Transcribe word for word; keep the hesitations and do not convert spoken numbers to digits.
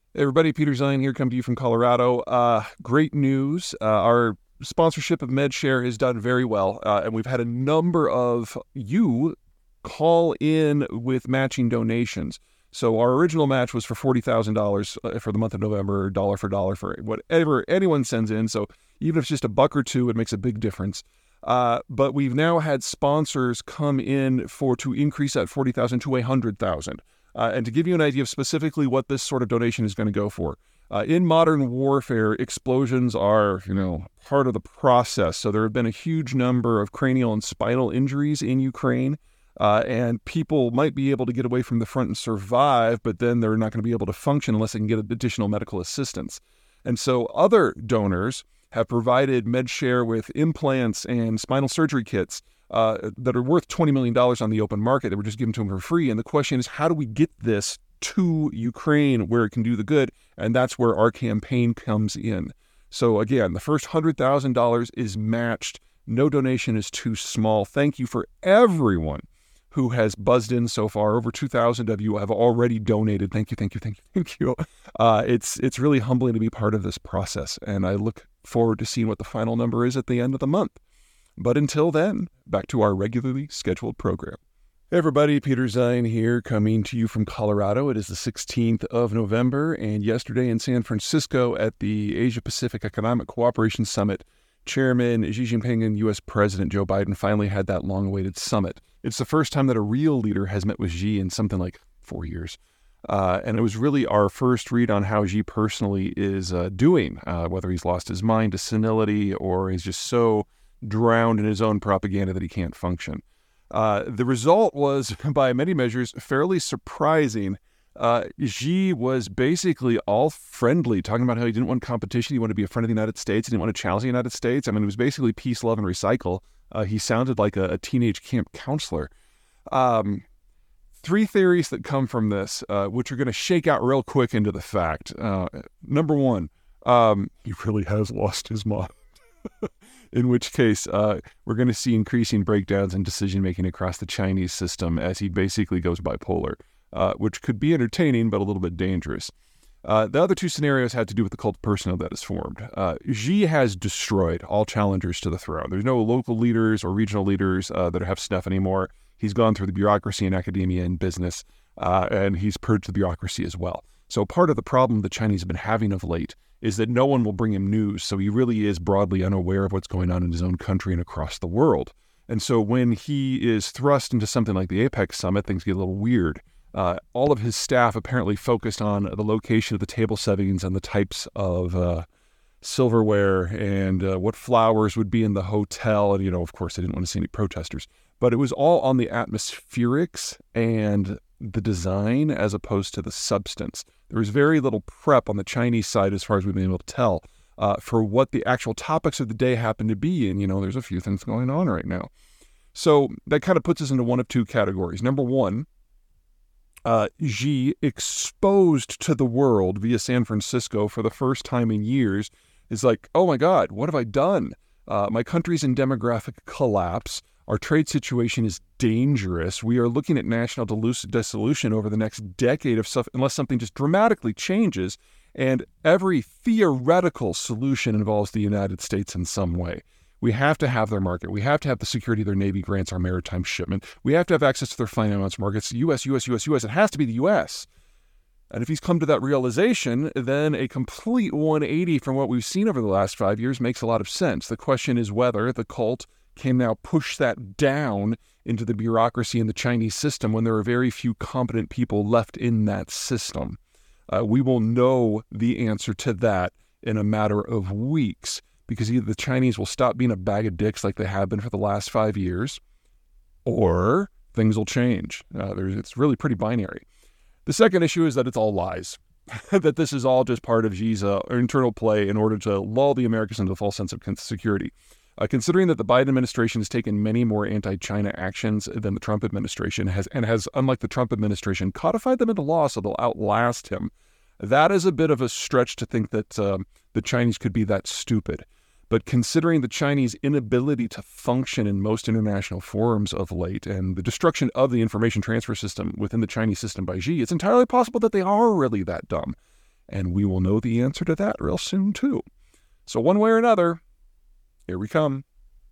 Hey everybody, Peter Zine here, come to you from Colorado. Uh, great news. Uh, our sponsorship of MedShare has done very well, uh, and we've had a number of you call in with matching donations. So our original match was for forty thousand dollars for the month of November, dollar for dollar for whatever anyone sends in. So even if it's just a buck or two, it makes a big difference. Uh, but we've now had sponsors come in for to increase that forty thousand to one hundred thousand. Uh, and to give you an idea of specifically what this sort of donation is going to go for, uh, in modern warfare, explosions are, you know, part of the process. So there have been a huge number of cranial and spinal injuries in Ukraine, uh, and people might be able to get away from the front and survive, but then they're not going to be able to function unless they can get additional medical assistance. And so other donors have provided MedShare with implants and spinal surgery kits Uh, that are worth twenty million dollars on the open market that were just given to them for free. And the question is, how do we get this to Ukraine where it can do the good? And that's where our campaign comes in. So again, the first one hundred thousand dollars is matched. No donation is too small. Thank you for everyone who has buzzed in so far. Over two thousand of you have already donated. Thank you, thank you, thank you, thank you. Uh, it's, it's really humbling to be part of this process. And I look forward to seeing what the final number is at the end of the month. But until then, back to our regularly scheduled program. Hey everybody, Peter Zine here, coming to you from Colorado. It is the sixteenth of November, and yesterday in San Francisco at the Asia-Pacific Economic Cooperation Summit, Chairman Xi Jinping and U S President Joe Biden finally had that long-awaited summit. It's the first time that a real leader has met with Xi in something like four years. Uh, and it was really our first read on how Xi personally is uh, doing, uh, whether he's lost his mind to senility or is just so drowned in his own propaganda that he can't function. Uh, the result was, by many measures, fairly surprising. Uh, Xi was basically all friendly, talking about how he didn't want competition. He wanted to be a friend of the United States. He didn't want to challenge the United States. I mean, it was basically peace, love, and recycle. Uh, he sounded like a, a teenage camp counselor. Um, three theories that come from this, uh, which are going to shake out real quick into the fact. Uh, number one, um, he really has lost his mind. In which case, uh, we're going to see increasing breakdowns in decision-making across the Chinese system as he basically goes bipolar, uh, which could be entertaining but a little bit dangerous. Uh, the other two scenarios had to do with the cult of personhood that is formed. Uh, Xi has destroyed all challengers to the throne. There's no local leaders or regional leaders uh, that have snuff anymore. He's gone through the bureaucracy in academia and business, uh, and he's purged the bureaucracy as well. So part of the problem the Chinese have been having of late is that no one will bring him news, so he really is broadly unaware of what's going on in his own country and across the world. And so when he is thrust into something like the APEC summit, things get a little weird. Uh, all of his staff apparently focused on the location of the table settings and the types of uh, silverware and uh, what flowers would be in the hotel. And, you know, of course, they didn't want to see any protesters. But it was all on the atmospherics and the design as opposed to the substance. There was very little prep on the Chinese side, as far as we've been able to tell, uh, for what the actual topics of the day happen to be. And, you know, there's a few things going on right now. So that kind of puts us into one of two categories. Number one, uh, Xi, exposed to the world via San Francisco for the first time in years, is like, oh my God, what have I done? Uh, my country's in demographic collapse. Our trade situation is dangerous. We are looking at national dissolution over the next decade of stuff, unless something just dramatically changes. And every theoretical solution involves the United States in some way. We have to have their market. We have to have the security their Navy grants our maritime shipment. We have to have access to their finance markets. U S, U S, U S, U S. It has to be the U S. And if he's come to that realization, then a complete one eighty from what we've seen over the last five years makes a lot of sense. The question is whether the cult can now push that down into the bureaucracy in the Chinese system when there are very few competent people left in that system. Uh, we will know the answer to that in a matter of weeks, because either the Chinese will stop being a bag of dicks like they have been for the last five years, or things will change. Uh, there's, it's really pretty binary. The second issue is that it's all lies, that this is all just part of Xi's uh, internal play in order to lull the Americans into a false sense of security. Uh, considering that the Biden administration has taken many more anti-China actions than the Trump administration has, and has, unlike the Trump administration, codified them into law so they'll outlast him, that is a bit of a stretch to think that um, the Chinese could be that stupid. But considering the Chinese inability to function in most international forums of late and the destruction of the information transfer system within the Chinese system by Xi, it's entirely possible that they are really that dumb. And we will know the answer to that real soon, too. So one way or another, here we come.